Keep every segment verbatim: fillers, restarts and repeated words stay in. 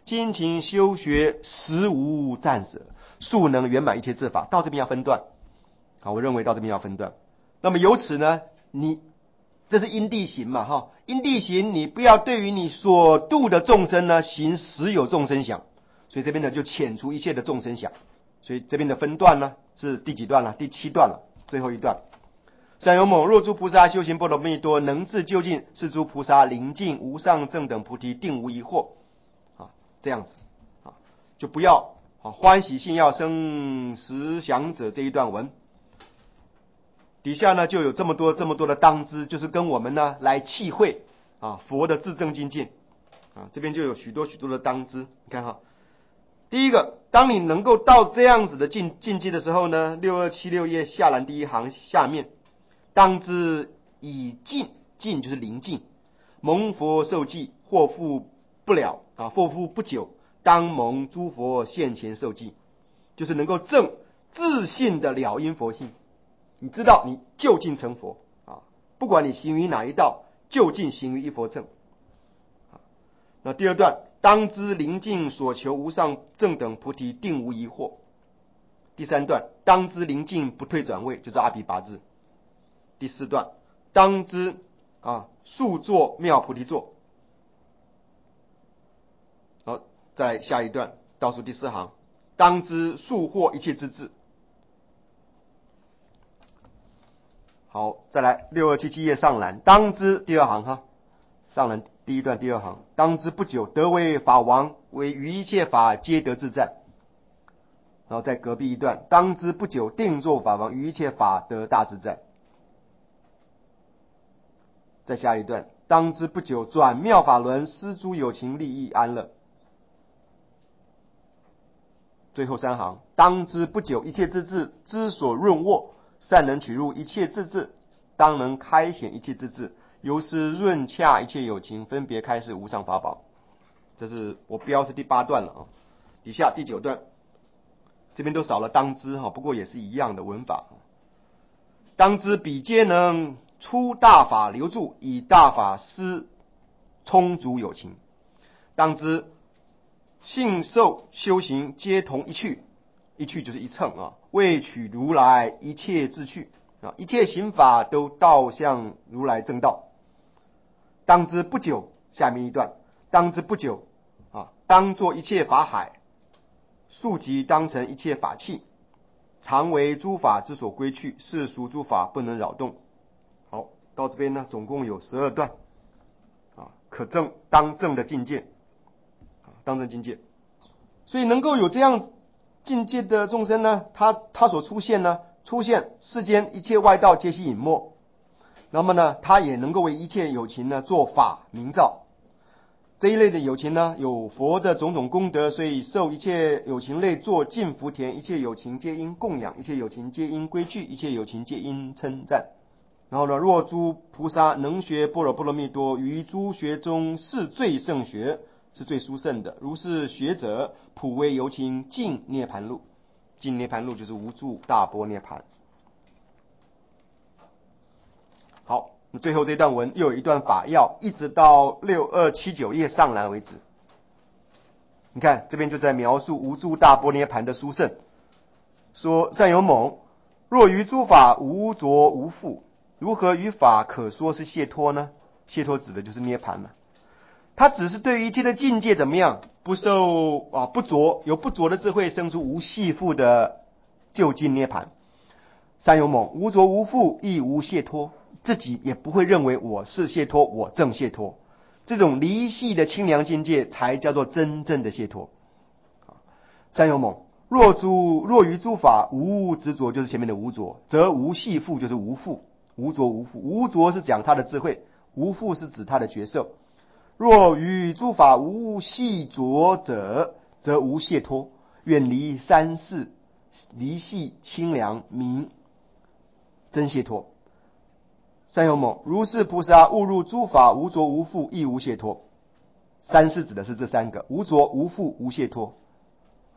精勤修学，实无暂舍，速能圆满一切智法。到这边要分段，好，我认为到这边要分段。那么由此呢，你这是因地行嘛，哈，因地行，你不要对于你所度的众生呢，行实有众生想，所以这边呢就遣除一切的众生想。所以这边的分段呢是第几段了？第七段了，最后一段。善有猛，若诸菩萨修行波罗蜜多，能至究竟，是诸菩萨临近无上正等菩提，定无疑惑。啊，这样子啊，就不要啊欢喜信要生实想者这一段文。底下呢就有这么多这么多的当知，就是跟我们呢来契会啊佛的自证境界啊，这边就有许多许多的当知。你看哈，第一个，当你能够到这样子的境境界的时候呢，六二七六页下栏第一行下面，当知以尽，尽就是临近，蒙佛受记，或复不了啊，或复不久，当蒙诸佛现前受记，就是能够证自信的了因佛性。你知道你究竟成佛啊，不管你行于哪一道，究竟行于一佛正。那第二段，当知临近所求无上正等菩提，定无疑惑。第三段，当知临近不退转位，就是阿毗跋致。第四段，当知啊速作妙菩提座。好，再来下一段，倒数第四行，当知速获一切之智。好，再来六二七七页上栏，当知第二行哈，上栏第一段第二行，当知不久得为法王，为于一切法皆得自在。然后在隔壁一段，当知不久定作法王，于一切法得大自在。再下一段，当知不久转妙法轮，施诸有情利益安乐。最后三行，当知不久一切智智之所润握，善能取入一切智智，当能开显一切智智，由是润洽一切有情，分别开示无上法宝。这是我标是第八段了啊，底下第九段，这边都少了当知哈，不过也是一样的文法。当知彼皆能出大法留住，以大法施充足有情。当知信受修行皆同一趣，一趣就是一乘啊，为取如来一切智趣啊，一切行法都道向如来正道。当知不久，下面一段，当知不久啊，当作一切法海，速即当成一切法器，常为诸法之所归去，世俗诸法不能扰动。好，到这边呢，总共有十二段啊，可证当证的境界啊，当证境界。所以能够有这样境界的众生呢，他他所出现呢，出现世间一切外道皆悉隐没。那么呢，他也能够为一切有情呢做法明照。这一类的有情呢，有佛的种种功德，所以受一切有情类作净福田，一切有情皆因供养，一切有情皆因归去，一切有情皆因称赞。然后呢，若诸菩萨能学般若波罗蜜多，于诸学中是最胜学，是最殊胜的。如是学者，普为有情尽涅盘路。尽涅盘路就是无住大般涅盘。好，最后这段文又有一段法要，一直到六二七九页上栏为止。你看这边就在描述无住大般涅盘的殊胜，说善有猛，若于诸法无着无缚，如何于法可说是解脱呢？解脱指的就是涅盘了。他只是对于一切的境界怎么样，不受啊不着，有不着的智慧生出无系缚的究竟涅盘。善有猛，无着无缚，亦无解脱，自己也不会认为我是解脱，我正解脱。这种离系的清凉境界才叫做真正的解脱。善有猛，若诸若于诸法无执着，就是前面的无着，则无系缚，就是无缚。无着无缚，无着是讲他的智慧，无缚是指他的觉受。若于诸法无系着者，则无解脱，远离三世，离系清凉，名真解脱。善有猛，如是菩萨误入诸法无着无缚，亦无解脱。三世指的是这三个：无着无缚无解脱。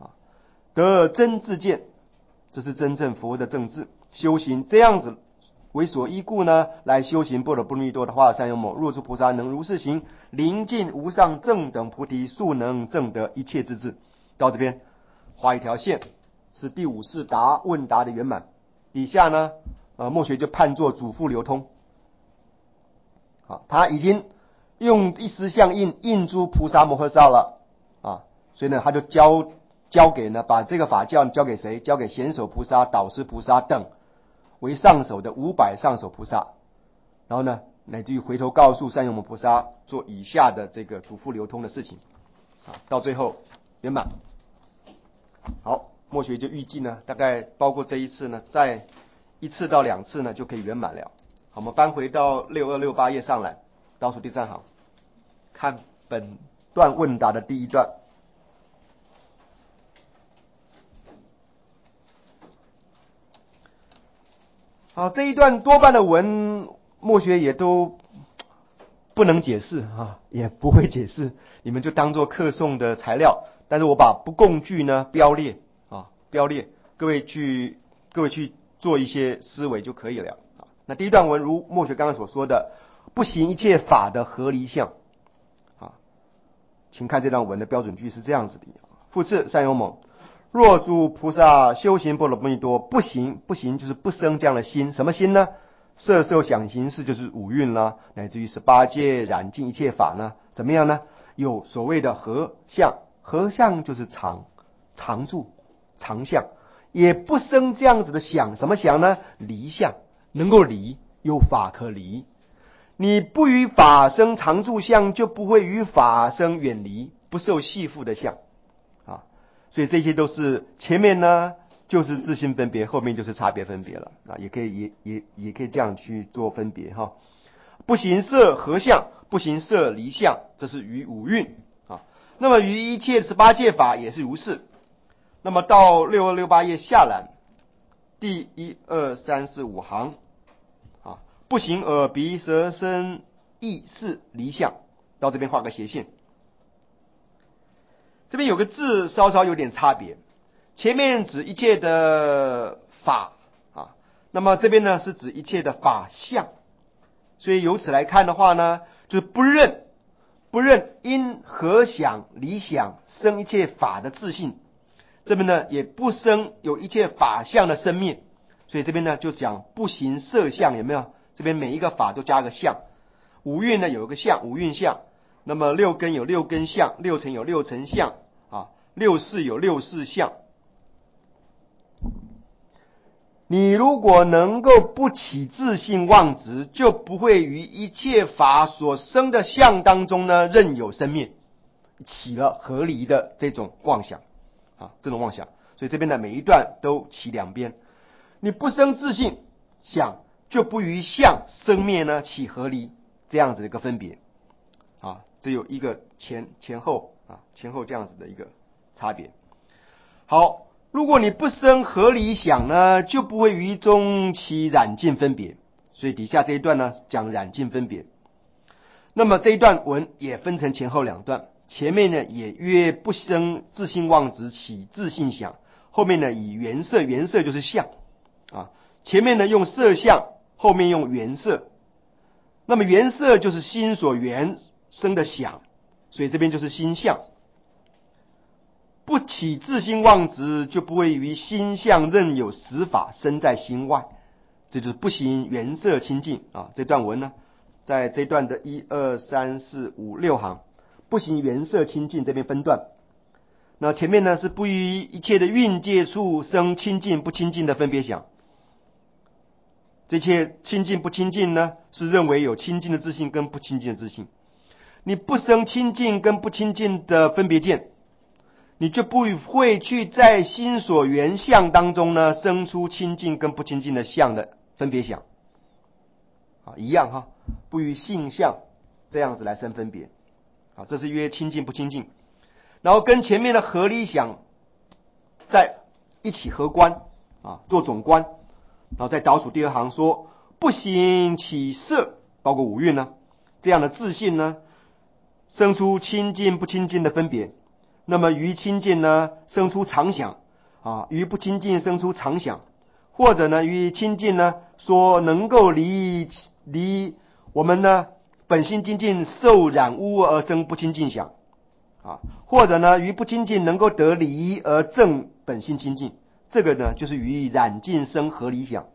得真智见，这是真正佛的正智。修行这样子为所依故呢，来修行般若波罗蜜多的话，善有某，若诸菩萨能如是行，临近无上正等菩提，速能证得一切之智。到这边画一条线，是第五世答问答的圆满。底下呢，呃，末学就判作主妇流通。好，他已经用一丝相印印诸菩萨摩诃萨了啊，所以呢，他就教交给呢，把这个法教交给谁？交给贤首菩萨、导师菩萨等为上首的五百上首菩萨，然后呢，乃至于回头告诉善友母菩萨做以下的这个主妇流通的事情，啊，到最后圆满。好，末学就预计呢，大概包括这一次呢，再一次到两次呢就可以圆满了。好，我们翻回到六二六八页上来，倒数第三行，看本段问答的第一段。好，这一段多半的文末学也都不能解释啊，也不会解释，你们就当做课诵的材料。但是我把不共句呢标列啊，标列，各位去各位去做一些思维就可以了啊。那第一段文如末学刚刚所说的，不行一切法的合离相啊，请看这段文的标准句是这样子的。复次，善有某，若诸菩萨修行般若波罗蜜多，不行不行就是不生这样的心，什么心呢？色受想行识就是五蕴啦，乃至于十八界染尽一切法呢，怎么样呢？有所谓的合相，合相就是常常住常相，也不生这样子的想，什么想呢？离相，能够离，有法可离。你不与法生常住相，就不会与法生远离不受系缚的相啊。所以这些都是前面呢就是自性分别，后面就是差别分别了啊，也可以也也也可以这样去做分别哈。不行色合相，不行色离相，这是于五蕴啊。那么于一切十八界法也是如是。那么到六二六八页下栏第一二三四五行啊，不行耳鼻舌身意识离相，到这边画个斜线。这边有个字稍稍有点差别，前面指一切的法啊，那么这边呢是指一切的法相，所以由此来看的话呢，就是不认不认因合想离想生一切法的自性，这边呢也不生有一切法相的生灭，所以这边呢就讲不行色相，有没有？这边每一个法都加个相，五蕴呢有一个相，五蕴相，那么六根有六根相，六尘有六尘相啊，六识有六识相。你如果能够不起自性妄执，就不会于一切法所生的相当中呢任有生灭，起了合离的这种妄想啊，这种妄想。所以这边的每一段都起两边，你不生自性想，就不于相生灭呢起合离，这样子的一个分别啊，只有一个前前后啊前后这样子的一个差别。好，如果你不生合离想呢，就不会于中起染尽分别。所以底下这一段呢讲染尽分别。那么这一段文也分成前后两段，前面呢也约不生自性妄执起自性想，后面呢以缘色，缘色就是相啊，前面呢用色相，后面用缘色。那么缘色就是心所缘生的想，所以这边就是心相。不起自性妄执，就不会于心相任有实法生在心外，这就是不行缘色清净啊。这段文呢，在这段的一二三四五六行，不行缘色清净这边分段。那前面呢是不于一切的蕴界处生清净不清净的分别想，这些清净不清净呢，是认为有清净的自性跟不清净的自性。你不生清净跟不清净的分别见，你就不会去在心所缘相当中呢生出清净跟不清净的相的分别想啊，一样哈，不与性相这样子来生分别啊，这是约清净不清净，然后跟前面的合理想在一起合观啊，做总观，然后再倒数第二行说不行起色，包括五蕴呢，这样的自信呢生出清净不清净的分别。那么于清净呢生出常想啊，于不清净生出常想，或者呢于清净呢所能够离离我们呢本性清净受染污而生不清净想啊，或者呢于不清净能够得离而证本性清净，这个呢就是于染净生合理想。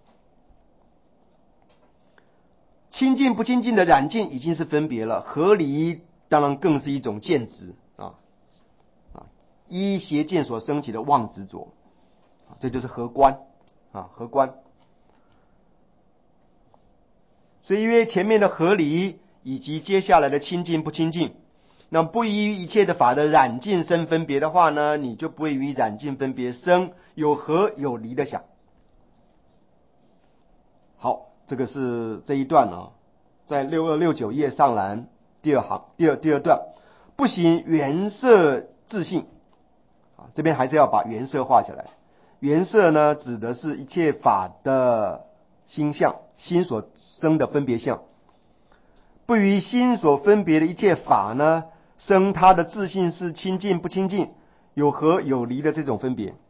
清净不清净的染净已经是分别了，合理当然更是一种见执啊啊，依邪见所生起的妄执着，这就是合观啊，合观。所以因为前面的合理以及接下来的清净不清净，那不依于一切的法的染净生分别的话呢，你就不会于染净分别生有合有离的想。好，这个是这一段啊，在六二六九页上栏第二行第二第二段，不行原色自性啊，这边还是要把原色画起来。原色呢，指的是一切法的心相，心所生的分别相。不于心所分别的一切法呢，生它的自性是清净不清净，有合有离的这种分别。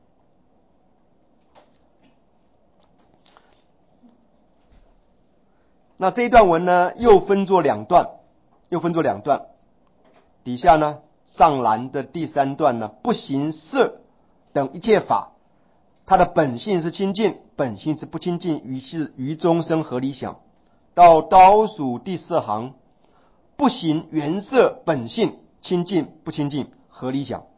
那这一段文呢，又分作两段，又分作两段。底下呢，上栏的第三段呢，不行色等一切法，它的本性是清净，本性是不清净，于是于中生合理想。到倒数第四行，不行原色本性清净不清净合理想。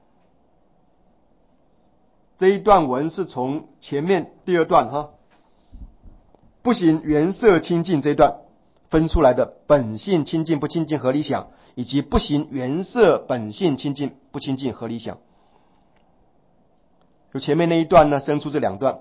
这一段文是从前面第二段哈，不行原色清净这一段分出来的本性清净不清净合理想，以及不行原色本性清净不清净合理想。由前面那一段呢生出这两段，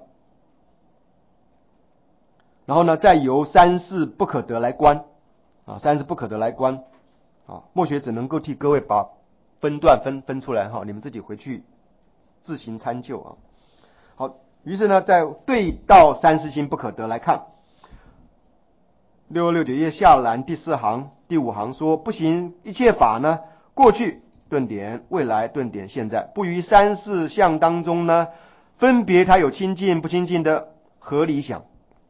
然后呢再由三世不可得来观啊，三世不可得来观啊，默学只能够替各位把分段分分出来哈，你们自己回去自行参究啊。好，于是呢在对到三世心不可得来看，六二六九页下栏第四行第五行说，不行一切法呢，过去顿点，未来顿点，现在不于三世相当中呢，分别它有清净不清净的合理想。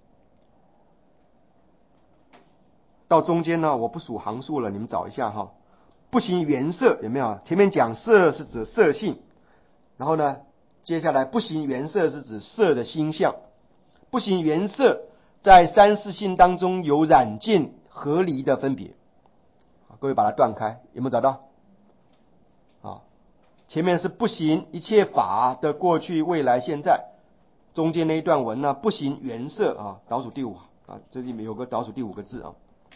到中间呢，我不数行数了，你们找一下哈。不行原色有没有？前面讲色是指色性，然后呢，接下来不行原色是指色的心相。不行原色在三世性当中有染净合离的分别。各位把它断开，有没有找到？啊，前面是不行一切法的过去、未来、现在，中间那一段文呢，不行原色啊，倒数第五啊，这里面有个倒数第五个字啊。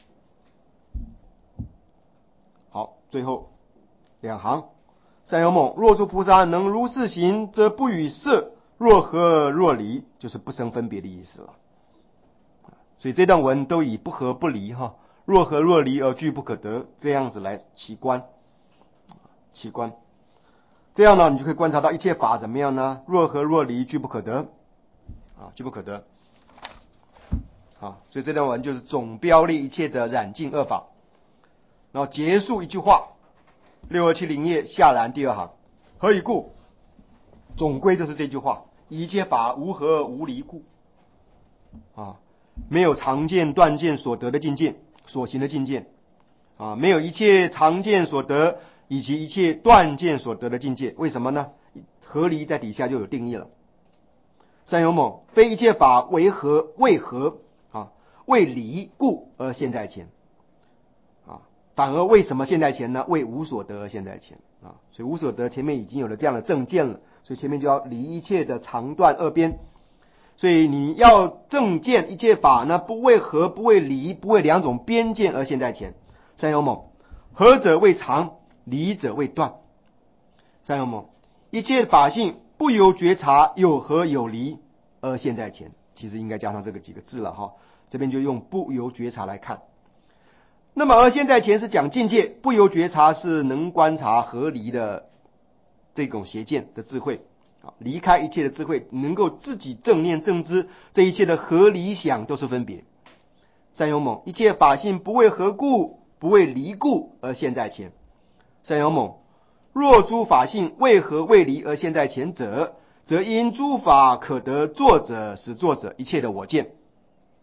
好，最后两行，善有猛，若诸菩萨能如是行，则不与色若合若离，就是不生分别的意思了。所以这段文都以不合不离哈，若合若离而俱不可得，这样子来起观，起观。这样呢，你就可以观察到一切法怎么样呢？若合若离，俱不可得啊，俱不可得。啊，所以这段文就是总标列一切的染净恶法。然后结束一句话，六二七零页下栏第二行，何以故？总归就是这句话，一切法无合无离故啊，没有常见断见所得的境界，所行的境界啊，没有一切常见所得以及一切断见所得的境界。为什么呢？合离在底下就有定义了。善有猛，非一切法为合为合啊，为离故而现在前。反而为什么现在前呢？为无所得而现在前啊，所以无所得前面已经有了这样的正见了，所以前面就要离一切的常断二边。所以你要正见一切法呢，不为合不为离不为两种边见而现在前。善有猛，合者为常，离者为断。善有猛，一切法性不由觉察有合有离而现在前，其实应该加上这个几个字了哈，这边就用不由觉察来看。那么而现在前是讲境界，不由觉察是能观察合离的这种邪见的智慧，离开一切的智慧，能够自己正念正知，这一切的合离想都是分别。善有猛，一切法性不为合故不为离故而现在前。善有猛，若诸法性为合为离而现在前者，则因诸法可得作者使作者一切的我见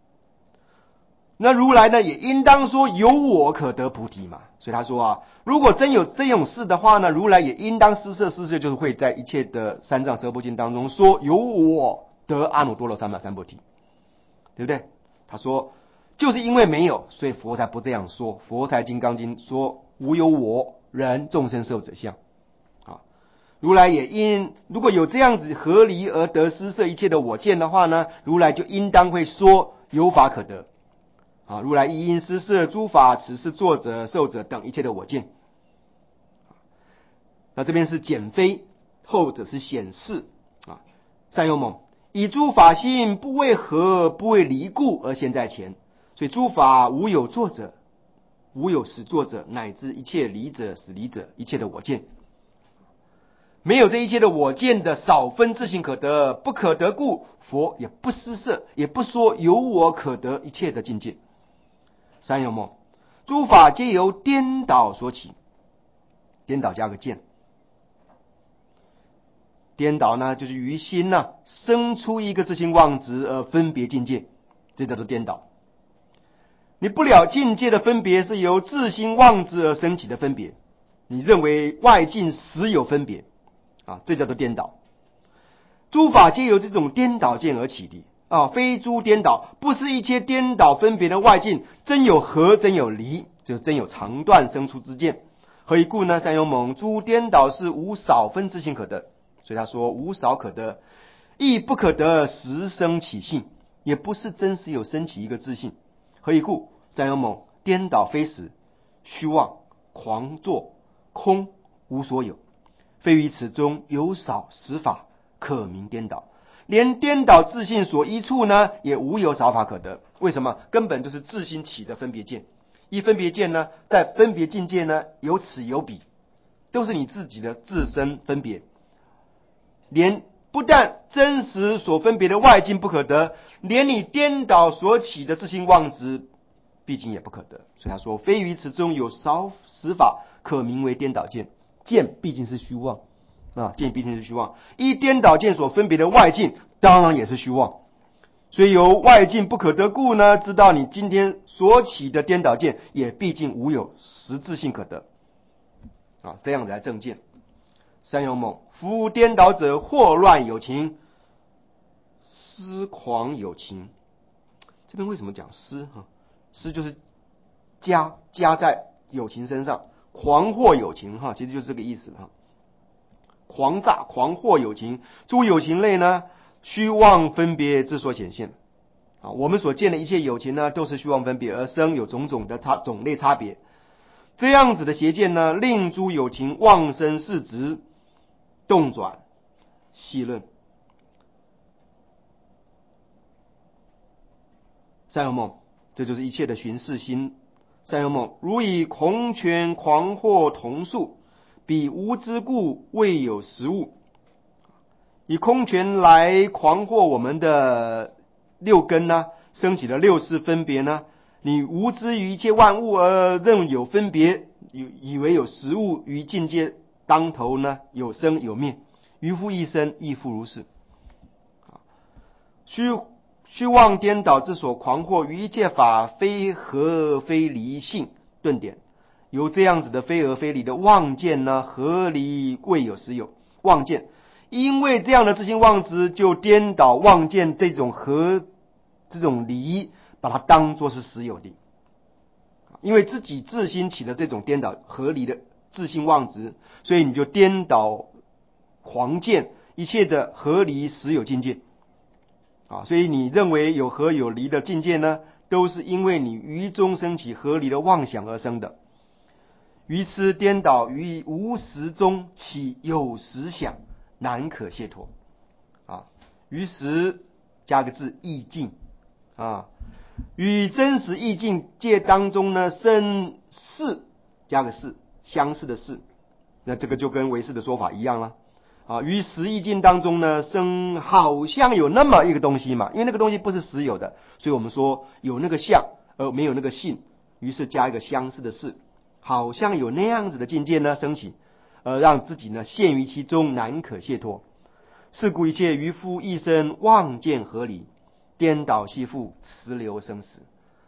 那如来呢，也应当说有我可得菩提嘛。所以他说啊，如果真有这种事的话呢，如来也应当施设施设，就是会在一切的三藏十二部经当中说有我得阿耨多罗三藐三菩提，对不对？他说就是因为没有，所以佛才不这样说。佛才金刚经说无有我人众生寿者相啊。如来也因如果有这样子合离而得施设一切的我见的话呢，如来就应当会说有法可得啊。如来亦因施设诸法，此是作者受者等一切的我见。那这边是简非，后者是显示啊。善友猛，以诸法心不为合不为离故而现在前，所以诸法无有作者，无有使作者，乃至一切离者使离者，一切的我见，没有这一切的我见的少分自性可得，不可得故，佛也不施设，也不说有我可得一切的境界。三有梦，诸法皆由颠倒所起，颠倒加个见，颠倒呢就是于心呢、啊、生出一个自性妄执而分别境界，这叫做颠倒。你不了境界的分别是由自心妄执而生起的分别，你认为外境实有分别啊，这叫做颠倒。诸法皆由这种颠倒见而起的啊，非诸颠倒，不是一切颠倒分别的外境真有合真有离，就真有长断生出之见。何以故呢？三有猛，诸颠倒是无少分之性可得，所以他说无少可得，亦不可得实生起性，也不是真实有生起一个自性。何以故？三有猛，颠倒非实，虚妄狂作空无所有，非于此中有少实法可名颠倒，连颠倒自性所依处呢，也无有少法可得。为什么？根本就是自心起的分别见，一分别见呢，在分别境界呢，有此有彼，都是你自己的自身分别，连不但真实所分别的外境不可得，连你颠倒所起的自性妄执毕竟也不可得。所以他说非于此中有少实法可名为颠倒见，见毕竟是虚妄啊，见毕竟是虚妄，依颠倒见所分别的外境当然也是虚妄，所以由外境不可得故呢，知道你今天所起的颠倒见也毕竟无有实质性可得啊，这样子来正见。三有猛，夫颠倒者惑乱有情，失狂有情。这边为什么讲失啊？失就是加加在有情身上，狂惑有情哈，其实就是这个意思哈。狂诈狂惑有情，诸有情类呢，虚妄分别之所显现啊。我们所见的一切有情呢，都是虚妄分别而生，有种种的差种类差别。这样子的邪见呢，令诸有情妄生事执，动转细论。三有梦，这就是一切的寻视心。三有梦，如以孔雀狂惑同数，彼无知故未有实物。以空拳来狂惑我们的六根呢，升起了六识分别呢，你无知于一切万物而认有分别，以为有实物于境界当头呢，有生有灭，于复一生亦复如是。虚虚妄颠倒之所狂惑于一切法非合非离性顿点，由这样子的非合非离的妄见呢，合离未有实有妄见，因为这样的自性妄执，就颠倒妄见这种合这种离，把它当作是实有的。因为自己自心起的这种颠倒合离的自性妄执，所以你就颠倒狂见一切的合离实有境界啊。所以你认为有合有离的境界呢，都是因为你于中升起合离的妄想而生的。于此颠倒于无实中起有实想，难可解脱啊。于实加个字意境啊，与真实意境界当中呢，生似加个似，相似的似，那这个就跟唯识的说法一样了啊。于实意境当中呢，生好像有那么一个东西嘛，因为那个东西不是实有的，所以我们说有那个相而没有那个性，于是加一个相似的似，好像有那样子的境界呢升起，而让自己呢陷于其中，难可解脱。是故一切渔夫一生妄见合理，颠倒系复，持流生死。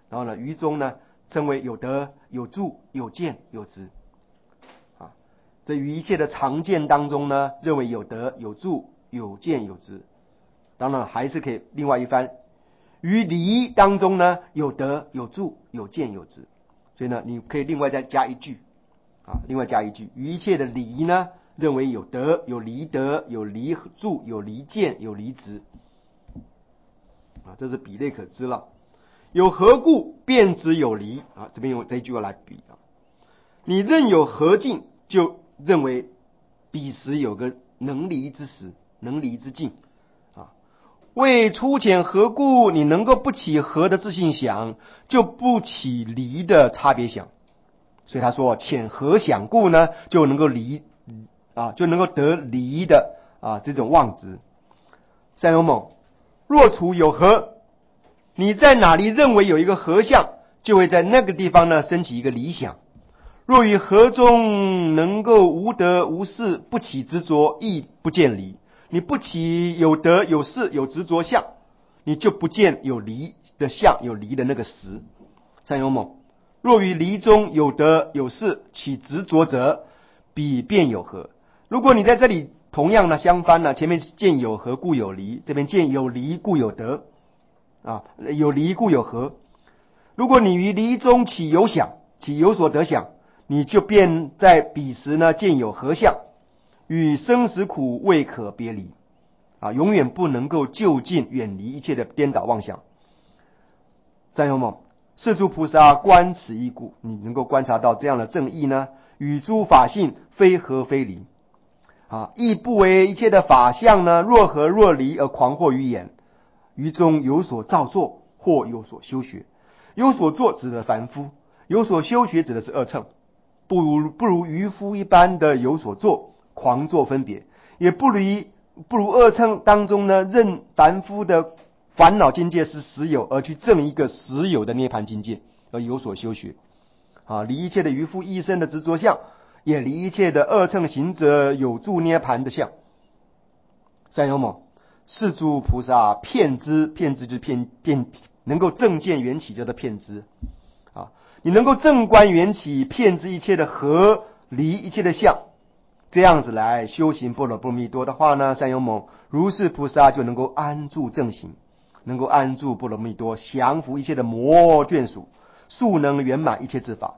然后呢，于中呢称为有德、有助、有见、有执。啊，这于一切的常见当中呢，认为有德、有助、有见、有执。当然还是可以另外一番，于离当中呢，有德、有助、有见、有执。所以呢，你可以另外再加一句，啊，另外加一句，于一切的离呢，认为有德、有离德、有离助、有离见、有离执。啊，这是比类可知了。有何故便知有离？啊，这边用这一句话来比啊。你任有何境，就认为彼时有个能离之时，能离之境。啊，为粗浅何故？你能够不起和的自性想，就不起离的差别想。所以他说，浅和想故呢，就能够离啊，就能够得离的啊这种妄执。三勇猛，若处有和，你在哪里认为有一个和相，就会在那个地方呢升起一个理想。若于和中能够无得无事，不起执着，亦不见离。你不起有得有事有执着相，你就不见有离的相，有离的那个实。三勇猛，若于离中有得有事起执着者，彼便有和。如果你在这里同样呢相反呢，前面见有和故有离，这边见有离故有得。啊，有离故有和。如果你于离中起有想，起有所得想，你就便在彼时呢见有和相，与生死苦未可别离。啊，永远不能够就近远离一切的颠倒妄想。三勇猛，是诸菩萨观此一故，你能够观察到这样的正义呢，与诸法性非合非离。啊，亦不为一切的法相呢若合若离而狂惑于眼。于中有所造作，或有所修学。有所作指的凡夫，有所修学指的是二乘。不如不如渔夫一般的有所作，狂作分别，也不如不如二乘当中呢，任凡夫的烦恼境界是实有，而去证一个实有的涅槃境界，而有所修学。啊，离一切的渔夫一生的执着相，也离一切的二乘行者有助涅槃的相。三勇猛，是诸菩萨遍知，遍知就是遍遍能够正见缘起，叫做遍知啊。你能够正观缘起，遍知一切的合离一切的相，这样子来修行般若波罗蜜多的话呢，三勇猛如是菩萨就能够安住正行，能够安住波罗蜜多，降伏一切的魔眷属，速能圆满一切智法。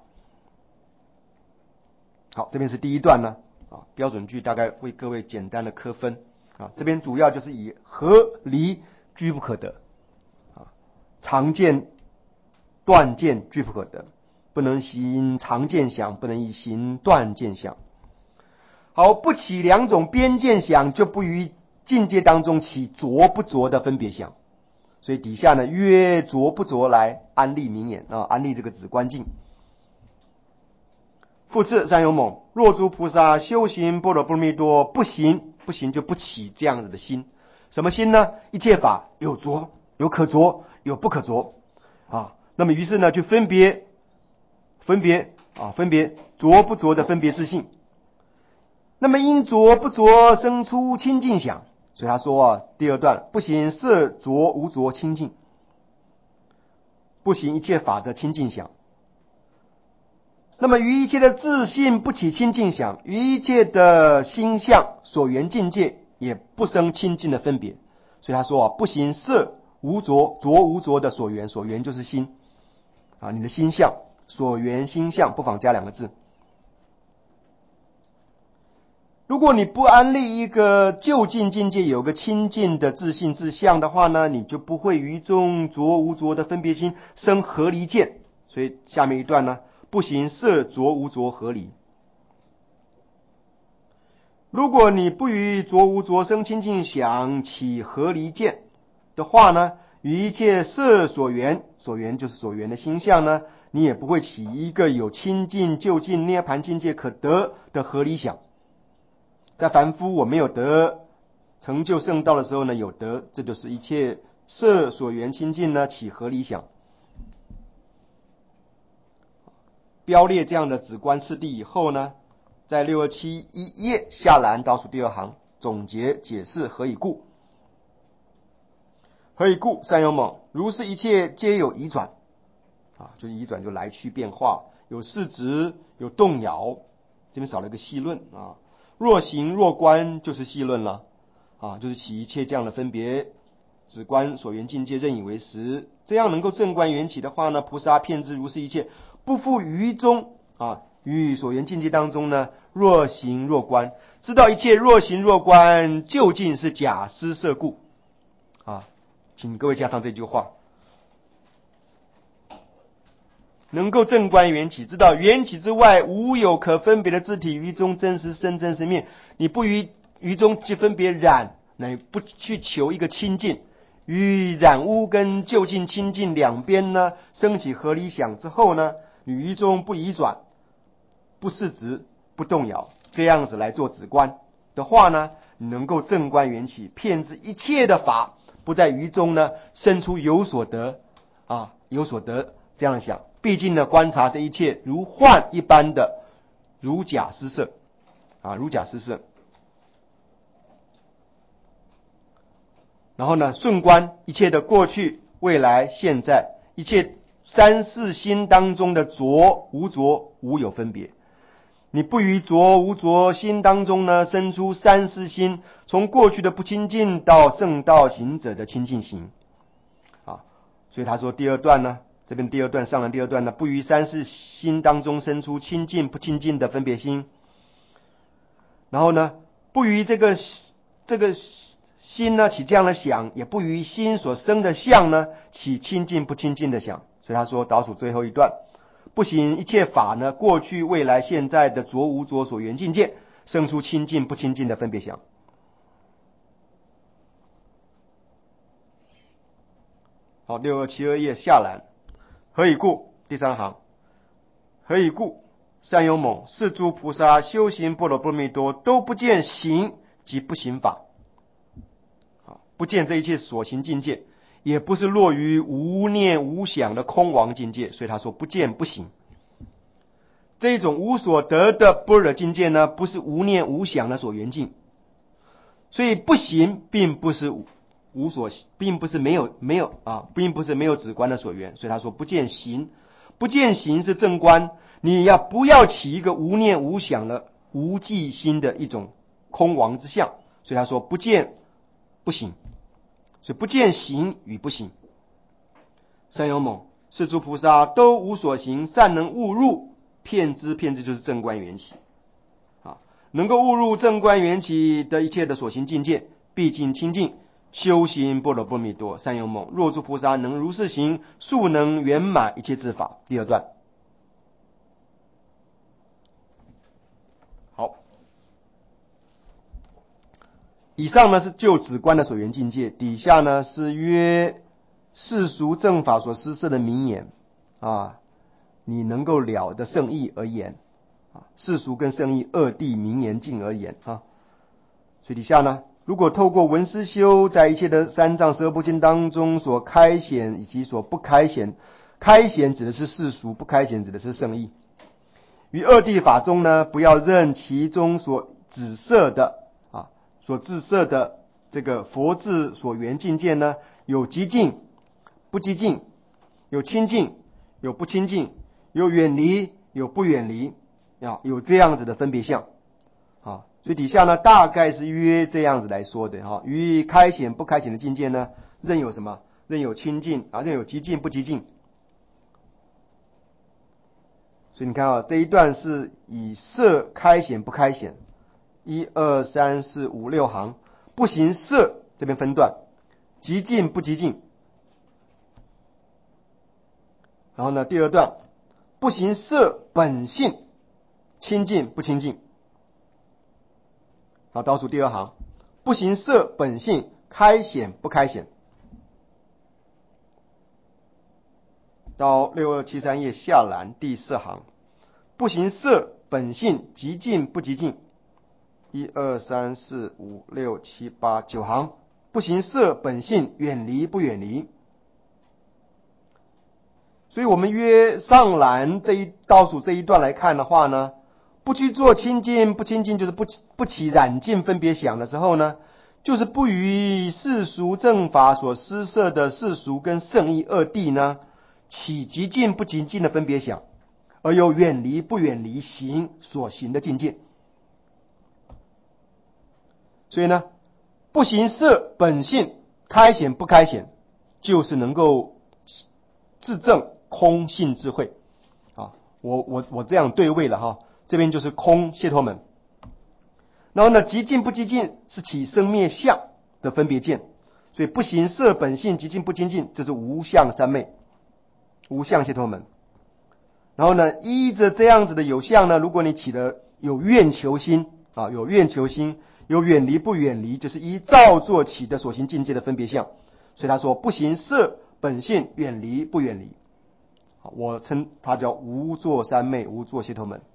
好，这边是第一段呢啊，标准句大概为各位简单的科分。啊，这边主要就是以合离俱不可得，啊，常见断见俱不可得，不能行常见想，不能行断见想。好，不起两种边见想，就不于境界当中起着不着的分别想。所以底下呢，约着不着来安立名言啊，安立这个止观境。复次，三勇猛，若诸菩萨修行般若波罗蜜多，不行。不行就不起这样子的心。什么心呢？一切法有着，有可着，有不可着啊。那么于是呢，就分别分别啊，分别着不着的分别自性。那么因着不着生出清净想，所以他说啊，第二段不行色着无着清净，不行一切法的清净想。那么于一切的自性不起清净想，于一切的心相所缘境界也不生清净的分别。所以他说啊，不行色无着，着无着的所缘，所缘就是心啊，你的心相，所缘心相，不妨加两个字。如果你不安立一个究竟境界，有个清净的自性自相的话呢，你就不会于中着无着的分别心生合离见。所以下面一段呢，不行色着无着合离。如果你不于着无着生清净想起合离见的话呢，于一切色所缘，所缘就是所缘的心相呢，你也不会起一个有清净究竟涅槃境界可得的合理想。在凡夫我没有得成就圣道的时候呢，有得，这就是一切色所缘清净呢起合理想。标列这样的止观次第以后呢，在六二七一页下栏倒数第二行总结解释何以故。何以故？三勇猛，如是一切皆有移转啊，就移转就来去变化，有事直，有动摇，这边少了一个细论啊。若行若观就是细论了啊，就是起一切这样的分别，止观所缘境界任以为实，这样能够正观缘起的话呢，菩萨遍知如是一切，不复于中啊，于所缘境界当中呢，若行若观，知道一切若行若观究竟是假施设故啊，请各位加上这句话。能够正观缘起，知道缘起之外无有可分别的自体，于中真实生真实灭。你不于于中去分别染，乃不去求一个清净，于染污跟就近清净两边呢，升起合理想之后呢，你于中不移转，不视直，不动摇，这样子来做止观的话呢，你能够正观缘起，遍知一切的法，不在于中呢生出有所得啊，有所得这样想。毕竟呢，观察这一切如幻一般的如假施设啊，如假施设。然后呢，顺观一切的过去、未来、现在，一切三世心当中的着无着无有分别。你不于着无着心当中呢，生出三世心，从过去的不清净到圣道行者的清净行啊。所以他说第二段呢。这边第二段上了第二段呢，不于三世心当中生出清净不清净的分别心，然后呢，不于这个这个心呢起这样的想，也不于心所生的相呢起清净不清净的想。所以他说倒数最后一段，不行一切法呢，过去未来现在的着无着所缘境界，生出清净不清净的分别想。好，六二七二页下栏。何以故？第三行，何以故？善有猛，是诸菩萨修行般若波罗蜜多，都不见行及不行法，不见这一切所行境界，也不是落于无念无想的空亡境界，所以他说不见不行。这种无所得的般若境界呢，不是无念无想的所缘境，所以不行并不是无所，并不是没有没有啊，并不是没有止观的所缘，所以他说不见行，不见行是正观，你要不要起一个无念无想的无记心的一种空亡之相，所以他说不见不行，所以不见行与不行。善有猛，是诸菩萨都无所行，善能悟入，遍知遍知就是正观缘起啊，能够悟入正观缘起的一切的所行境界，毕竟清净。修行般若波罗蜜多，善有猛，若诸菩萨能如是行，速能圆满一切智法。第二段，好，以上呢是就止观的所缘境界，底下呢是约世俗正法所施设的名言啊，你能够了的圣义而言啊，世俗跟圣义二谛名言境而言啊，所以底下呢。如果透过闻思修，在一切的三藏十二部经当中所开显以及所不开显，开显指的是世俗，不开显指的是圣义。于二谛法中呢，不要认其中所指设的啊，所自设的这个佛智所缘境界呢，有极静，不极静，有清净，有不清净，有远离，有不远离，啊，有这样子的分别相啊。所以底下呢，大概是约这样子来说的哈。于开显不开显的境界呢，任有什么？任有清净啊，任有极静不极静。所以你看啊，这一段是以色开显不开显，一二三四五六行，不行色这边分段，极静不极静。然后呢，第二段不行色本性，清净不清净。好，倒数第二行，不行色本性，开显不开显。到六二七三页下栏第四行，不行色本性，极静不极静。一二三四五六七八九行，不行色本性，远离不远离。所以我们约上栏这一倒数这一段来看的话呢，不去做清净不清净，就是不不起染净分别想的时候呢，就是不于世俗正法所施设的世俗跟圣义二谛呢， 起极静不极静的分别想，而有远离不远离行所行的境界。所以呢，不行色本性开显不开显，就是能够自证空性智慧啊。我我我这样对位了哈，这边就是空解脱门。然后呢，极静不极静是起生灭相的分别见，所以不行色本性极静不极静，这是无相三昧，无相解脱门。然后呢，依着这样子的有相呢，如果你起了有愿求心啊，有愿求心，有远离不远离，就是依照作起的所行境界的分别相。所以他说不行色本性远离不远离，我称它叫无作三昧，无作解脱门。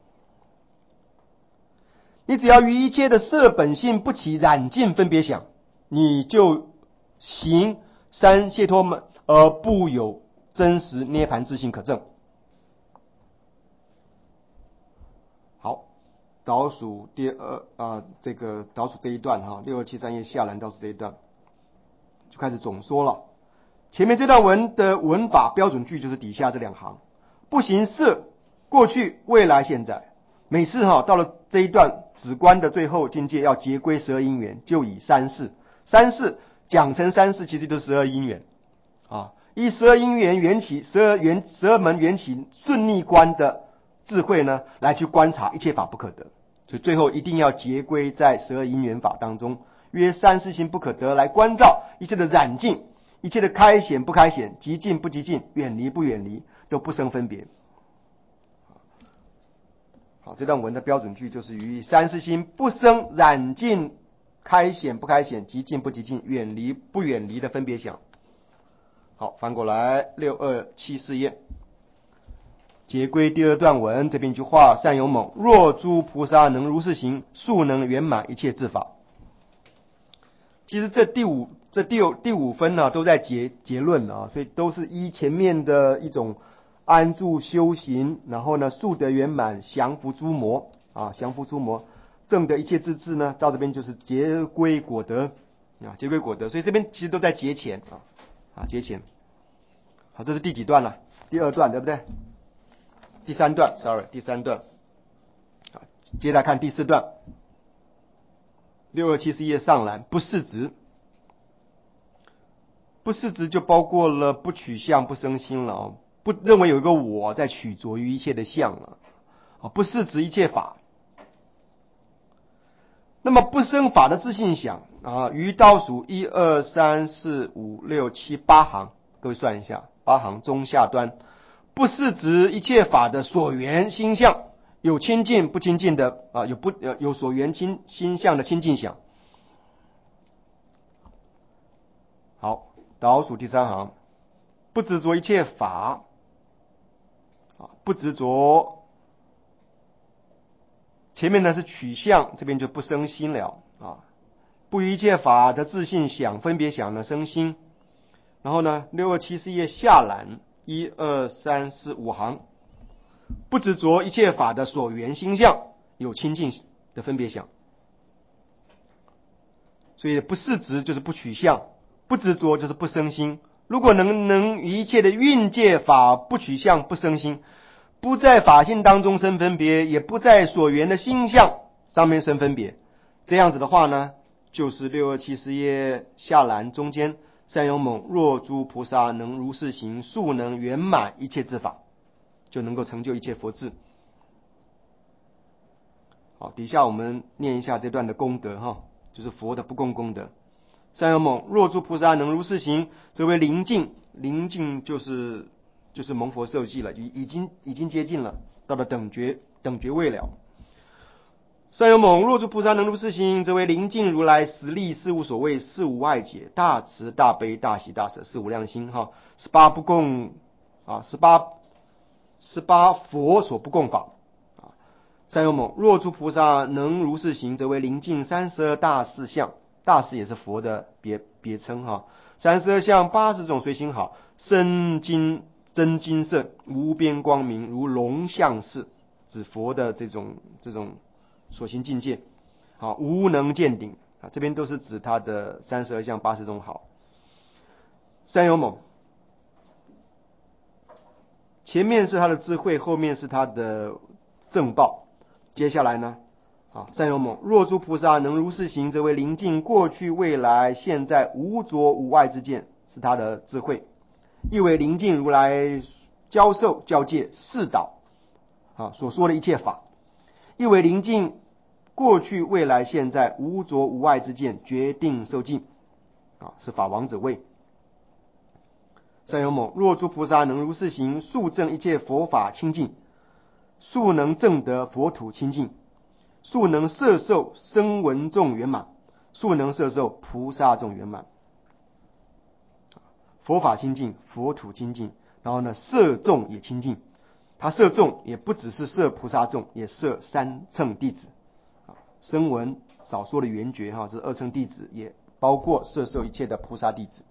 你只要于一切的色本性不起染净分别想，你就行三解脱门，而不有真实涅盘自性可证。好，倒数第二啊，这个倒数这一段哈，六二七三页下栏倒数这一段就开始总说了。前面这段文的文法标准句就是底下这两行，不行色，过去、未来、现在。每次哈到了这一段止观的最后境界要结归十二因缘，就以三世，三世讲成三世，其实就是十二因缘啊，以十二因缘缘起，十二缘十二门缘起顺逆观的智慧呢，来去观察一切法不可得，所以最后一定要结归在十二因缘法当中，约三世心不可得，来关照一切的染净，一切的开显不开显，极静不极静，远离不远离，都不生分别。好，这段文的标准句就是于三世心不生染净、开显不开显、极静不极静、远离不远离的分别想。好，翻过来六二七四页，结归第二段文，这边一句话：善有猛，若诸菩萨能如是行，速能圆满一切智法。其实这第五这第五第五分呢，都在结结论啊，所以都是依前面的一种安住修行，然后呢，速得圆满，降伏诸魔啊，降伏诸魔，证得一切智智呢，到这边就是结归果德啊，结归果德。所以这边其实都在结前啊啊结前。好，这是第几段了？第二段对不对？第三段 ，sorry， 第三段。好，接着来看第四段。六二七十页上栏，不是执，不是执就包括了不取相、不生心了哦，不认为有一个我在取着于一切的相了，啊，不是执一切法。那么不生法的自性想啊，于倒数一二三四五六七八行，各位算一下，八行中下端，不是执一切法的所缘心相。有清净不清净的啊，有不有所缘清心相的清净想。好，倒数第三行，不执着一切法啊，不执着。前面呢是取相，这边就不生心了啊。不于一切法的自性想分别想呢生心。然后呢，六二七四页下栏一二三四五行。不执着一切法的所缘心相，有清净的分别想。所以不是执就是不取相，不执着就是不生心。如果能能于一切的蕴界法不取相不生心，不在法性当中生分别，也不在所缘的心相上面生分别，这样子的话呢，就是六二七十页下栏中间，善有猛，若诸菩萨能如是行，速能圆满一切智法，就能够成就一切佛智。好，底下我们念一下这段的功德哈，就是佛的不共功德。善有猛，若诸菩萨能如是行，则为临近。临近就是就是蒙佛受记了，已已经已经接近了，到了等觉等觉位了。善有猛，若诸菩萨能如是行，则为临近如来实力事无所谓，事无外解，大慈大悲大喜大舍，是无量心哈。十八不共啊，十八十八佛所不共法啊。善有猛，若诸菩萨能如是行，则为临近三十二大士相，大士也是佛的别别称哈。三十二相八十种随行好，身金真金色，无边光明，如龙象似，指佛的这种这种所行境界。好，无能见顶啊，这边都是指他的三十二相八十种好。善有猛， 前面是他的智慧，后面是他的正报。接下来呢，啊，善有猛，若诸菩萨能如是行，则为临近过去未来现在无着无碍之见，是他的智慧。亦为临近如来教授教戒示导啊所说的一切法，亦为临近过去未来现在无着无碍之见，决定受尽啊，是法王者位。善有猛，若诸菩萨能如是行，速证一切佛法清净，速能证得佛土清净，速能摄受声闻众圆满，速能摄受菩萨众圆满。佛法清净，佛土清净，然后呢，摄众也清净。他摄众也不只是摄菩萨众，也摄三乘弟子。声闻少说的圆觉哈是二乘弟子，也包括摄受一切的菩萨弟子。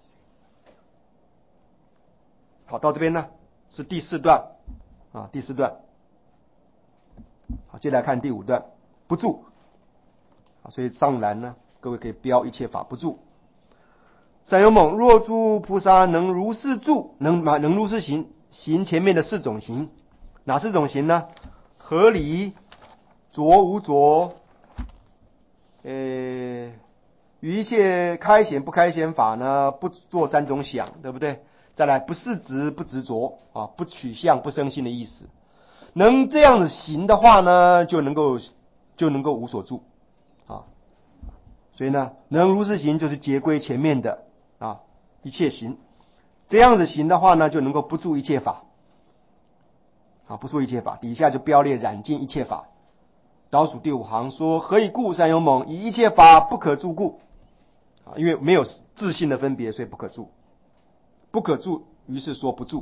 好，到这边呢是第四段啊，第四段。好，接下来看第五段，不住。所以上栏呢，各位可以标一切法不住。善有猛，若诸菩萨能如是住，能能如是行，行前面的四种行，哪四种行呢？合理、着无着，呃，与一切开显不开显法呢，不做三种想，对不对？再来，不是执不执着啊，不取相不生心的意思。能这样子行的话呢，就能够就能够无所住啊。所以呢，能如是行就是结归前面的啊一切行。这样子行的话呢，就能够不住一切法啊，不住一切法。底下就标列染尽一切法。倒数第五行说：何以故？善有猛，以一切法不可住故啊，因为没有自性的分别，所以不可住。不可住，于是说不住。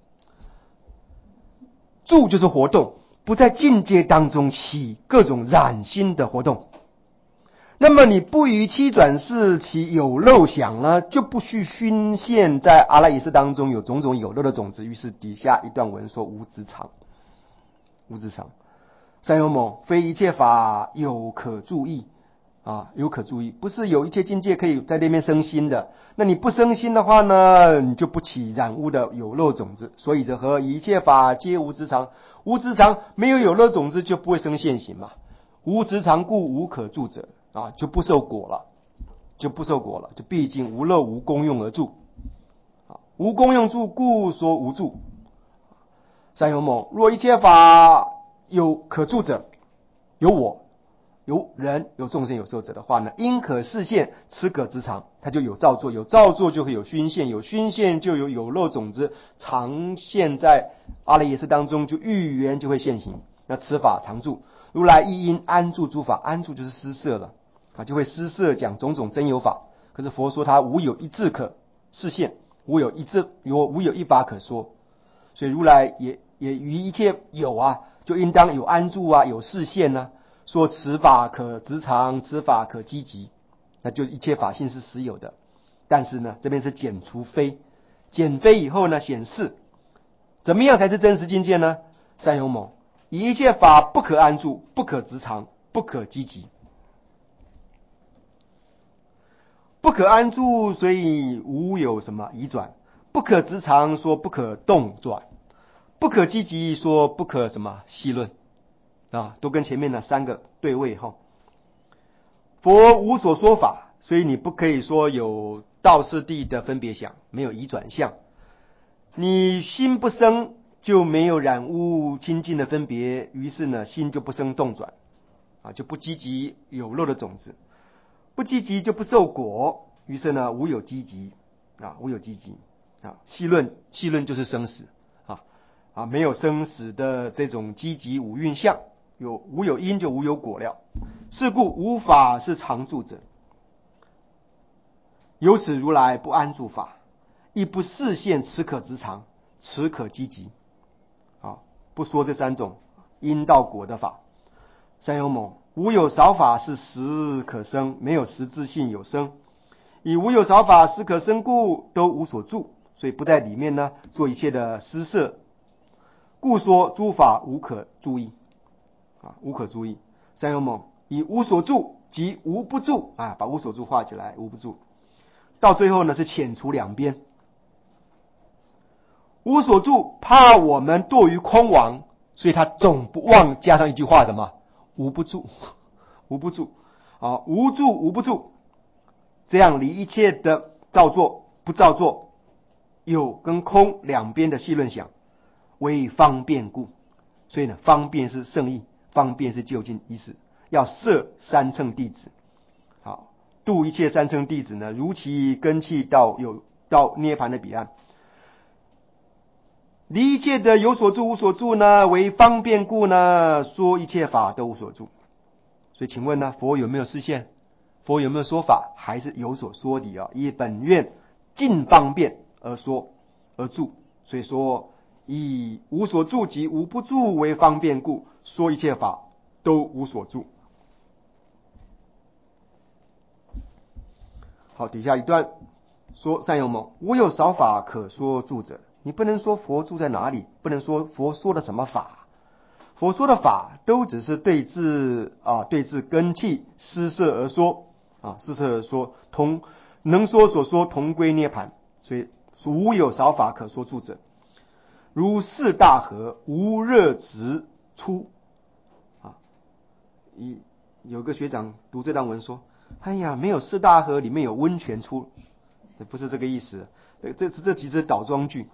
住就是活动，不在境界当中起各种染心的活动。那么你不于七转世起有漏想呢，就不须熏现在阿赖耶识当中有种种有漏的种子。于是底下一段文说无执常，无执常。善有猛，非一切法有可注意啊，有可注意，不是有一切境界可以在那边生心的。那你不生心的话呢，你就不起染污的有漏种子。所以则和一切法皆无执常，无执常没有有漏种子就不会生现行嘛。无执常故无可住者啊，就不受果了，就不受果了，就毕竟无漏无功用而住啊，无功用住故说无住。善有猛，若一切法有可住者，有我。有人有众生有寿者的话呢，因可示现此可执常，它就有造作，有造作就会有熏现，有熏现就有有漏种子常现在阿赖耶识当中，就欲缘就会现行。那此法常住，如来亦因安住诸法，安住就是施设了啊，就会施设讲种种真有法。可是佛说他无有一字可示现，无有一字有无有一法可说，所以如来也也于一切有啊，就应当有安住啊，有示现啊。说此法可执常，此法可积极，那就一切法性是实有的。但是呢，这边是减除非，减非以后呢，显示怎么样才是真实境界呢？善有猛，以一切法不可安住，不可执常，不可积极。不可安住，所以无有什么移转；不可执常，说不可动转；不可积极，说不可什么细论。啊，都跟前面的三个对位哈。佛无所说法，所以你不可以说有道次第的分别想，没有移转相。你心不生，就没有染污清净的分别，于是呢，心就不生动转，啊，就不积极有漏的种子，不积极就不受果，于是呢，无有积极啊，无有积极啊。细论细论就是生死啊啊，没有生死的这种积极五蕴相。有无有因就无有果了，是故无法是常住者。由此如来不安住法，亦不示现此可执常，此可积极。啊，不说这三种因道果的法。善有猛，无有少法是实可生，没有实质性有生。以无有少法实可生故，都无所住，所以不在里面呢做一切的施设，故说诸法无可注意。啊，无可注意。善有猛，以无所住即无不住啊，把无所住画起来，无不住。到最后呢是遣除两边。 无所住，怕我们堕于空亡，所以他总不忘加上一句话，什么？无不住，无不住，啊，无住无不住，这样离一切的造作不造作，有跟空两边的细论想，为方便故。所以呢，方便是圣意，方便是就近意思，要摄三乘弟子，好，度一切三乘弟子呢，如其根器到有到涅槃的彼岸。离一切的有所住无所住呢，为方便故呢，说一切法都无所住。所以请问呢，佛有没有示现？佛有没有说法？还是有所说的啊？以本愿尽方便而说而住，所以说以无所住及无不住为方便故，说一切法都无所住。好，底下一段说善友们，无有少法可说住者。你不能说佛住在哪里，不能说佛说的什么法，佛说的法都只是对治啊，对治根器施设而说啊，施设而说，同能说所说同归涅槃。所以无有少法可说住者，如四大河无热池出啊。一有个学长读这段文说，哎呀，没有四大河里面有温泉出，这不是这个意思，这这这其实是倒装句。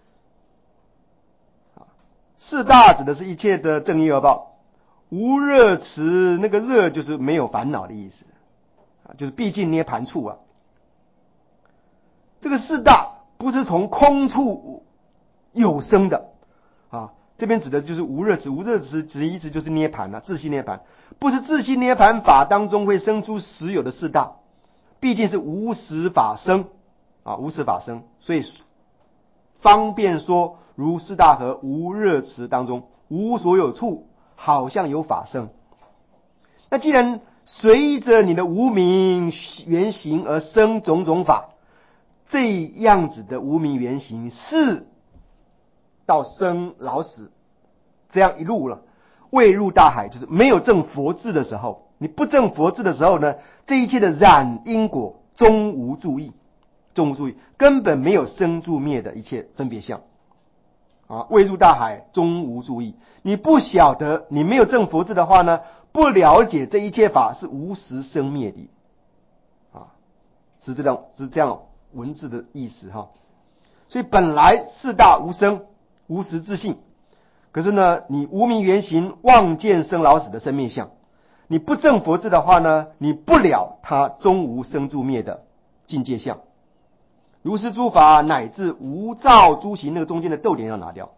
四大指的是一切的正义恶报，无热池，那个热就是没有烦恼的意思，就是毕竟涅盘处啊。这个四大不是从空处有生的啊，这边指的就是无热池，无热池指的意思就是涅盘啊，自性涅盘，不是自性涅盘法当中会生出实有的四大，毕竟是无实法生啊，无实法生，所以方便说如四大河无热池当中无所有处，好像有法生。那既然随着你的无明原形而生种种法，这样子的无明原形是到生老死这样一路了，未入大海，就是没有证佛智的时候，你不证佛智的时候呢，这一切的染因果终无注意，终无注意，根本没有生住灭的一切分别相啊，未入大海终无注意。你不晓得，你没有证佛智的话呢，不了解这一切法是无时生灭的啊，是这样是这样文字的意思哈。所以本来四大无生无实自性，可是呢，你无明原形妄见生老死的生灭相，你不证佛智的话呢，你不了它终无生住灭的境界相。如是诸法乃至无造诸行，那个中间的逗点要拿掉。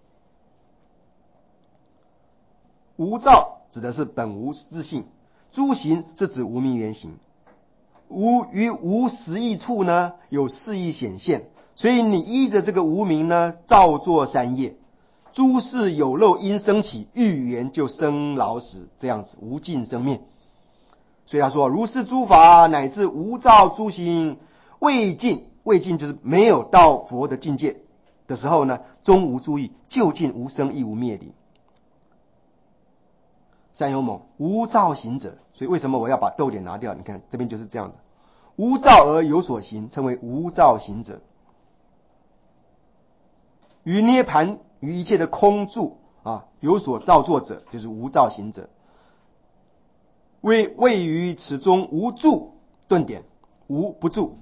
无造指的是本无自性，诸行是指无明原形。无于无实义处呢，有事义显现，所以你依着这个无明呢，造作三业，诸事有漏因生起，欲缘就生老死，这样子无尽生灭。所以他说，如是诸法乃至无造诸行，未尽，未尽就是没有到佛的境界的时候呢，终无注意，究竟无生亦无灭理。善有猛，无造行者，所以为什么我要把逗点拿掉？你看这边就是这样子，无造而有所行，称为无造行者。于涅盘于一切的空住啊，有所造作者，就是无造行者。为位于此中无住，顿点，无不住，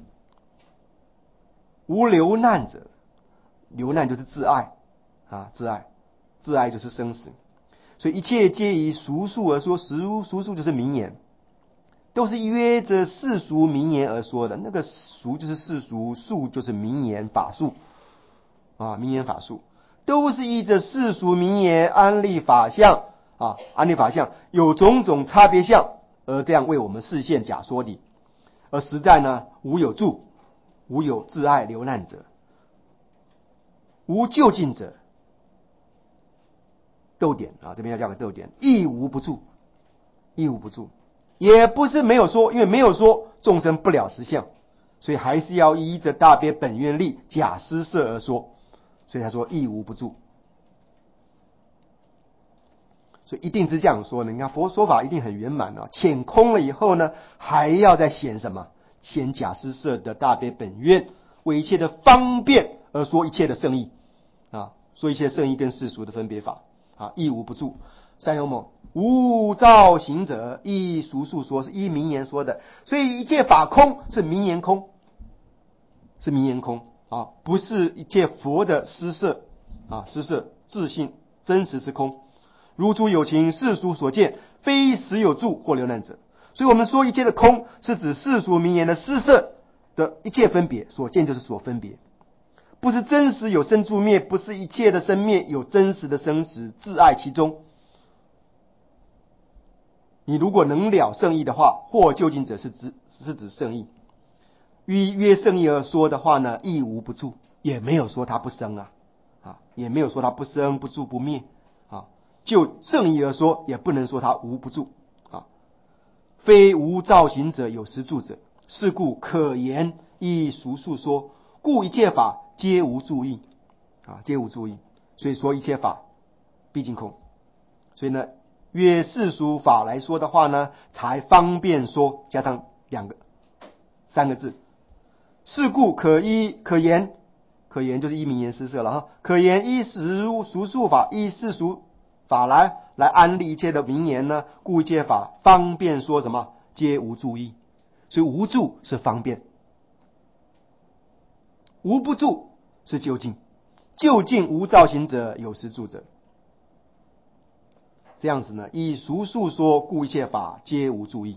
无流难者，流难就是自爱啊，自爱，自爱就是生死。所以一切皆以俗数而说，俗俗数就是名言，都是约着世俗名言而说的。那个俗就是世俗，数就是名言法术啊，名言法术都是依着世俗名言安立法相啊，安立法相有种种差别相，而这样为我们示现假说理。而实在呢，无有住，无有自爱流难者，无就近者。逗点啊，这边要加个逗点，亦无不住，亦无不住，也不是没有说，因为没有说众生不了实相，所以还是要依着大悲本愿力假施设而说，所以他说亦无不住。所以一定是这样说的，你看佛说法一定很圆满啊，浅空了以后呢，还要再显什么？显假施设的大悲本愿，为一切的方便而说一切的圣意啊，说一切圣义跟世俗的分别法啊，亦无不著。三勇猛，无造行者，依俗数说，是依名言说的。所以一切法空是名言空，是名言空啊，不是一切佛的施设啊，施设自性真实是空。如诸有情世俗所见，非实有住或流难者。所以我们说一切的空，是指世俗名言的施设的一切分别，所见就是所分别，不是真实有生住灭，不是一切的生灭有真实的生死自爱其中。你如果能了圣义的话，或究竟者是指是指圣义。依约圣义而说的话呢，亦无不住，也没有说它不生啊，啊，也没有说它不生不住不灭啊。就圣义而说，也不能说它无不住啊。非无造行者有实住者，是故可言依俗数说，故一切法皆无住意啊，皆无住意。所以说一切法毕竟空。所以呢，约世俗法来说的话呢，才方便说，加上两个三个字，是故可依可言，可言就是依名言施设了哈，可言依实俗数法，依世俗法来来安立一切的名言呢，故一切法方便说什么，皆无住意。所以无住是方便，无不住是究竟，究竟无造行者有实住者。这样子呢，以俗数说，故一切法皆无住意。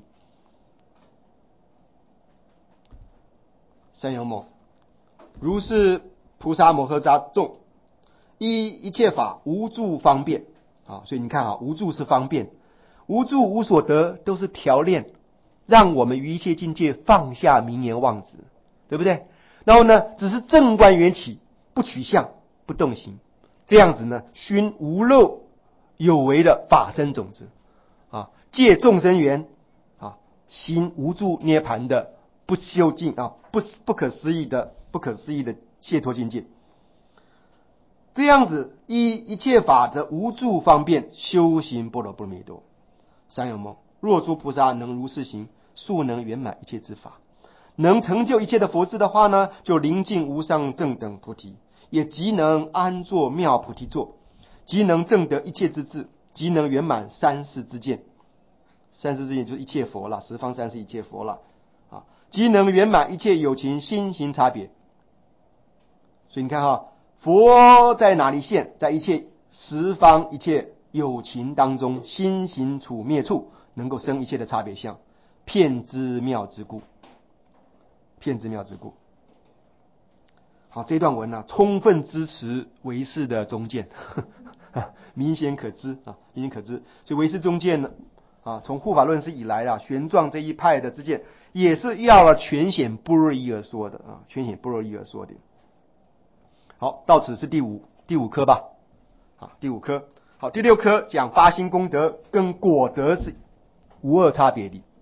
三勇猛，如是菩萨摩诃萨众，依一切法无住方便啊，所以你看啊，无住是方便，无住无所得，都是调练，让我们于一切境界放下名言妄执，对不对？然后呢，只是正观缘起，不取相，不动行，这样子呢，熏无漏有为的法身种子啊，借众生缘啊，行无住涅盘的不究竟啊，不不可思议的不可思议的解脱境界。这样子依一切法则无住方便修行般若波罗蜜多。三有梦，若诸菩萨能如是行，速能圆满一切之法，能成就一切的佛智的话呢，就临近无上正等菩提，也即能安坐妙菩提座，即能证得一切之智，即能圆满三世之见。三世之见就是一切佛了，十方三世一切佛了啊，即能圆满一切有情心行差别。所以你看哈，佛在哪里现？在一切十方一切有情当中，心行处灭处，能够生一切的差别相，遍知妙之故，遍知妙之故。好，这段文呢、啊，充分支持唯识的中见，明显可知啊，明显可知。所以唯识中见呢，啊，从护法论师以来啊，玄奘这一派的之见，也是要了全显般若义而说的啊，全显般若义而说的。好，到此是第五第五科吧，啊，第五科。好，第六科讲发心功德跟果德是无二差别的。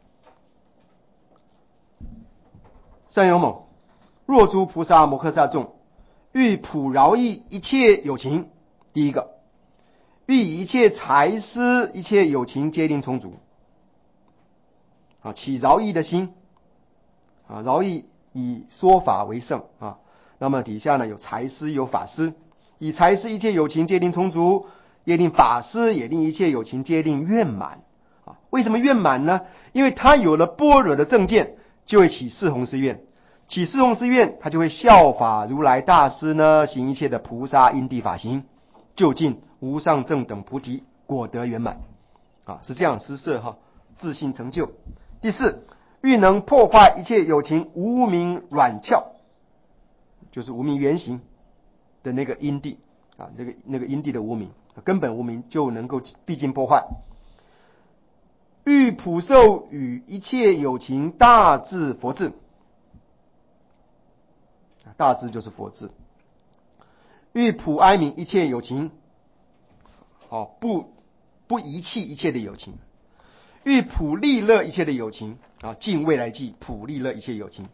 善勇猛，若诸菩萨摩诃萨众，欲普饶益一切有情，第一个，欲以一切财施一切有情皆令充足，啊，起饶益的心，啊，饶益以说法为圣啊。那么底下呢有财施有法施，以财施一切有情皆令充足，也令法施也令一切有情皆令圆满啊。为什么圆满呢？因为他有了般若的正见，就会起四弘誓愿，起四弘誓愿，他就会效法如来大师呢，行一切的菩萨因地法行，就近无上正等菩提果德圆满啊，是这样施设哈，自信成就。第四，欲能破坏一切有情无明软窍，就是无明原形的那个因地啊，那个那个因地的无明，根本无明就能够毕竟破坏。欲普受与一切有情大智佛智，大智就是佛智。欲普哀悯一切有情，哦，不不遗弃一切的有情。欲普利乐一切的有情啊，尽未来际普利乐一切有情。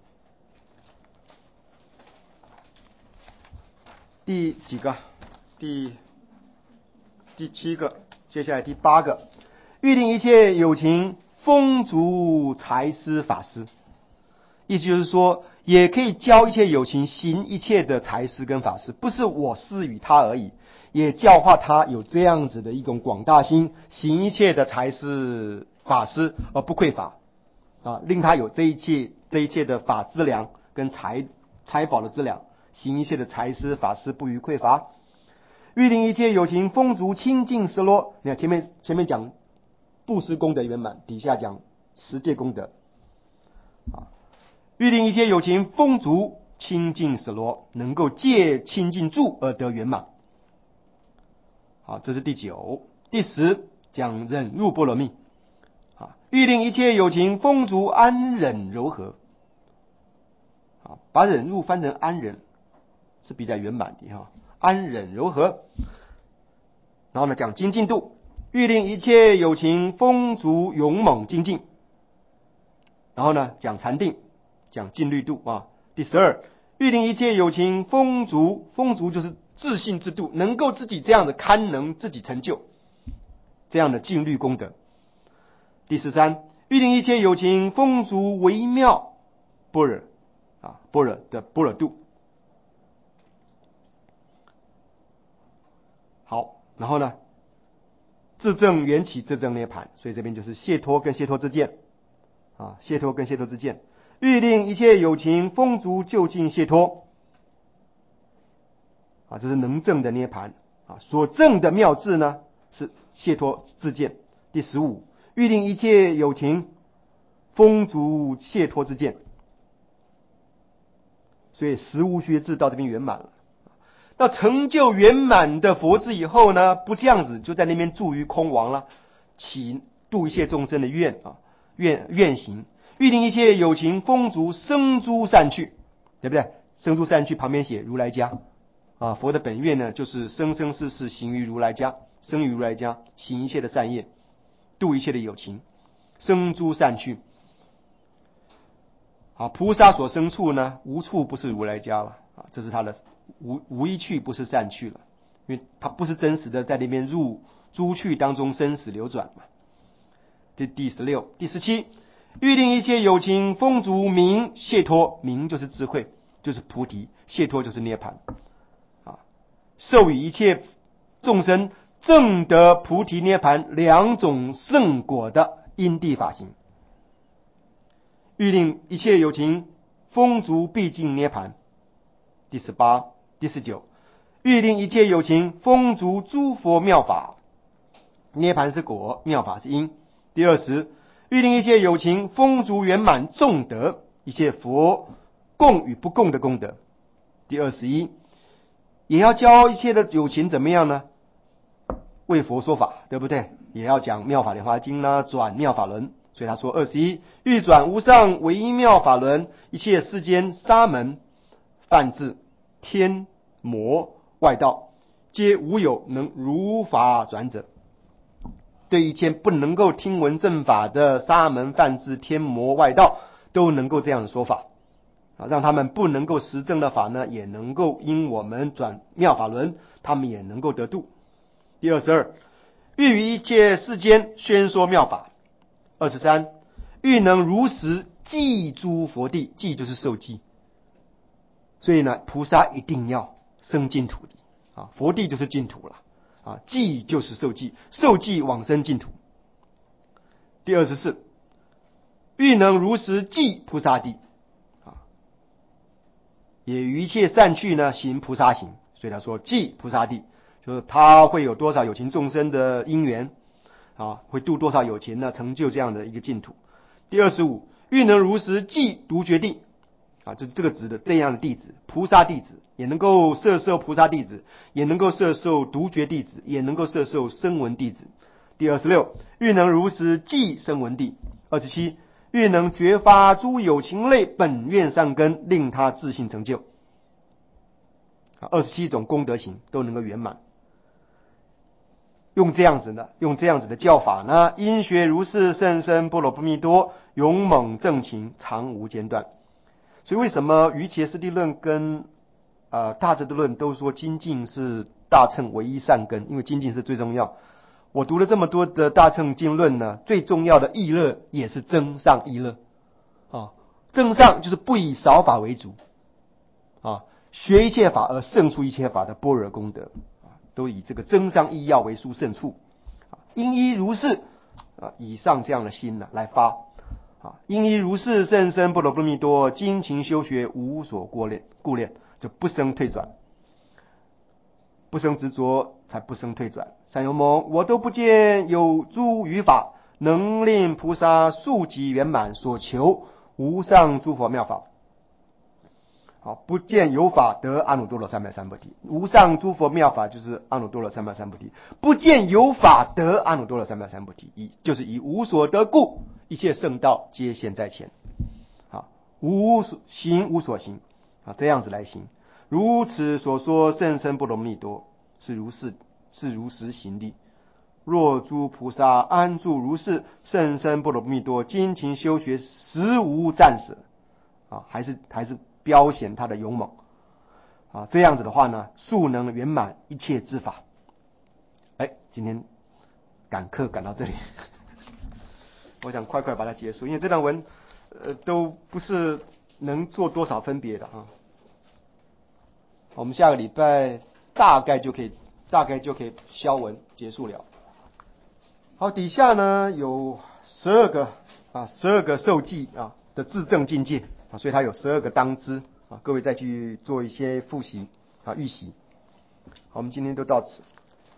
第几个？第第七个，接下来第八个，欲令一切有情丰足财施法施， 意思就是说，也可以教一切有情行一切的财施跟法施，不是我施与他而已，也教化他有这样子的一种广大心，行一切的财施法施而不匮乏啊，令他有这一切这一切的法资粮跟财财宝的资粮，行一切的财施法施不于匮乏。欲令一切有情丰足清净失落，你看前面前面讲布施功德圆满，底下讲持戒功德啊。欲令一切有情丰足清净失落，能够借清净住而得圆满。好，这是第九。第十讲忍辱波罗蜜啊，欲令一切有情丰足安忍柔和啊，把忍辱翻成安忍是比较圆满的哈。安忍柔和，然后呢讲精进度，欲令一切有情丰足勇猛精进，然后呢讲禅定，讲静虑度啊。第十二，欲令一切有情丰足，丰足就是自信之度，能够自己这样的堪能自己成就这样的静虑功德。第十三，欲令一切有情丰足微妙般若啊，般若的般若度。好，然后呢，自证缘起，自证涅盘，所以这边就是解脱跟解脱之见啊，解脱跟解脱之见。欲令一切有情丰足究竟解脱啊，这是能证的涅盘啊，所证的妙智呢是解脱之见。第十五，欲令一切有情丰足解脱之见，所以十无学智到这边圆满了。到成就圆满的佛智以后呢，不这样子就在那边住于空王了，起度一切众生的愿啊，愿愿行。欲令一切有情丰足生诸善趣，对不对？生诸善趣旁边写如来家啊，佛的本愿呢就是生生世世行于如来家，生于如来家，行一切的善业，度一切的有情，生诸善趣。啊，菩萨所生处呢，无处不是如来家了啊，这是他的无无一去不是善趣了，因为他不是真实的在那边入诸趣当中生死流转嘛。这第十六、第十七，欲令一切有情丰足明解脱，明就是智慧，就是菩提，解脱就是涅槃啊，授予一切众生证得菩提涅槃两种圣果的因地法行。欲令一切有情丰足毕竟涅槃。第十八、第十九，欲令一切有情丰足诸佛妙法，涅槃是果，妙法是因。第二十，欲令一切有情丰足圆满众德，一切佛供与不供的功德。第二十一，也要教一切的有情怎么样呢？为佛说法，对不对？也要讲妙法莲华经啦，转妙法轮。所以他说二十一，欲转无上微妙法轮，一切世间沙门梵志天魔外道，皆无有能如法转者。对一切不能够听闻正法的沙门梵志天魔外道，都能够这样的说法啊，让他们不能够实证的法呢，也能够因我们转妙法轮，他们也能够得度。第二十二，欲于一切世间宣说妙法。二十三，欲能如实记诸佛地，记就是受记，所以呢，菩萨一定要生净土的啊，佛地就是净土了啊，记就是受记，受记往生净土。第二十四，欲能如实记菩萨地啊，也于一切善趣呢行菩萨行，所以他说记菩萨地，就是他会有多少有情众生的因缘啊，会度多少有情呢，成就这样的一个净土。第二十五，欲能如实记独觉地啊，这是这个值的这样的弟子，菩萨弟子也能够摄受菩萨弟子，也能够摄受独觉弟子，也能够摄受声闻弟子。第二十六，欲能如实记声闻地。二十七，欲能觉发诸有情类本愿善根，令他自信成就。二十七种功德行都能够圆满。用这样子呢，用这样子的教法呢，因学如是甚深般若波密多，勇猛正勤，常无间断。所以为什么瑜伽师地论跟呃大智度论都说精进是大乘唯一善根？因为精进是最重要。我读了这么多的大乘经论呢，最重要的意乐也是增上意乐啊， 增上就是不以少法为主啊，学一切法而胜出一切法的般若功德啊，都以这个增上意要为殊胜处。因依如是啊，以上这样的心呢、啊、来发啊，因依如是甚深般若波罗蜜多，精勤修学无所过恋故恋，就不生退转，不生执着，才不生退转。善友们，我都不见有诸语法能令菩萨速疾圆满所求无上诸佛妙法。好，不见有法得阿耨多罗三藐三菩提。无上诸佛妙法就是阿耨多罗三藐三菩提。不见有法得阿耨多罗三藐三菩提，以就是以无所得故，一切圣道皆现在前。啊，无所行无所行啊，这样子来行。如此所说甚深般若蜜多，是如是是如实行的。若诸菩萨安住如是甚深般若蜜多，精勤修学，实无暂舍啊，还是还是标显他的勇猛啊。这样子的话呢，速能圆满一切之法。哎，今天赶课赶到这里，我想快快把它结束，因为这段文呃都不是能做多少分别的啊。我们下个礼拜大概就可以大概就可以消文结束了。好，底下呢有十二个啊，十二个受记啊的自证境界啊，所以它有十二个当知啊，各位再去做一些复习啊预习。好，我们今天都到此。